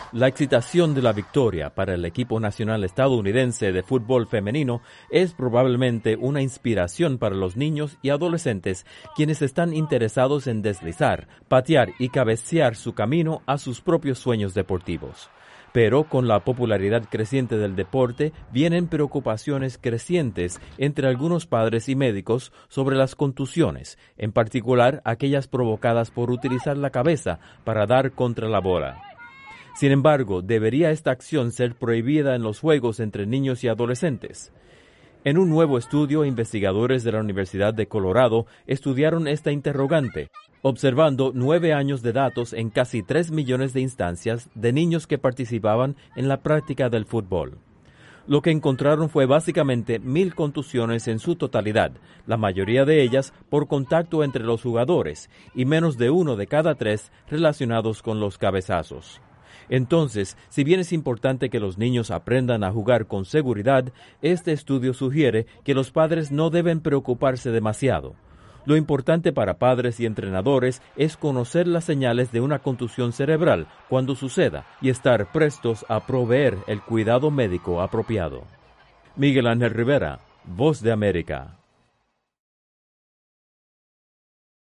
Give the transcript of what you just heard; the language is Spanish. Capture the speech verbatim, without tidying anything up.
La excitación de la victoria para el equipo nacional estadounidense de fútbol femenino es probablemente una inspiración para los niños y adolescentes quienes están interesados en deslizar, patear y cabecear su camino a sus propios sueños deportivos. Pero con la popularidad creciente del deporte vienen preocupaciones crecientes entre algunos padres y médicos sobre las contusiones, en particular aquellas provocadas por utilizar la cabeza para dar contra la bola. Sin embargo, ¿debería esta acción ser prohibida en los juegos entre niños y adolescentes? En un nuevo estudio, investigadores de la Universidad de Colorado estudiaron esta interrogante, observando nueve años de datos en casi tres millones de instancias de niños que participaban en la práctica del fútbol. Lo que encontraron fue básicamente mil contusiones en su totalidad, la mayoría de ellas por contacto entre los jugadores y menos de uno de cada tres relacionados con los cabezazos. Entonces, si bien es importante que los niños aprendan a jugar con seguridad, este estudio sugiere que los padres no deben preocuparse demasiado. Lo importante para padres y entrenadores es conocer las señales de una contusión cerebral cuando suceda y estar prestos a proveer el cuidado médico apropiado. Miguel Ángel Rivera, Voz de América.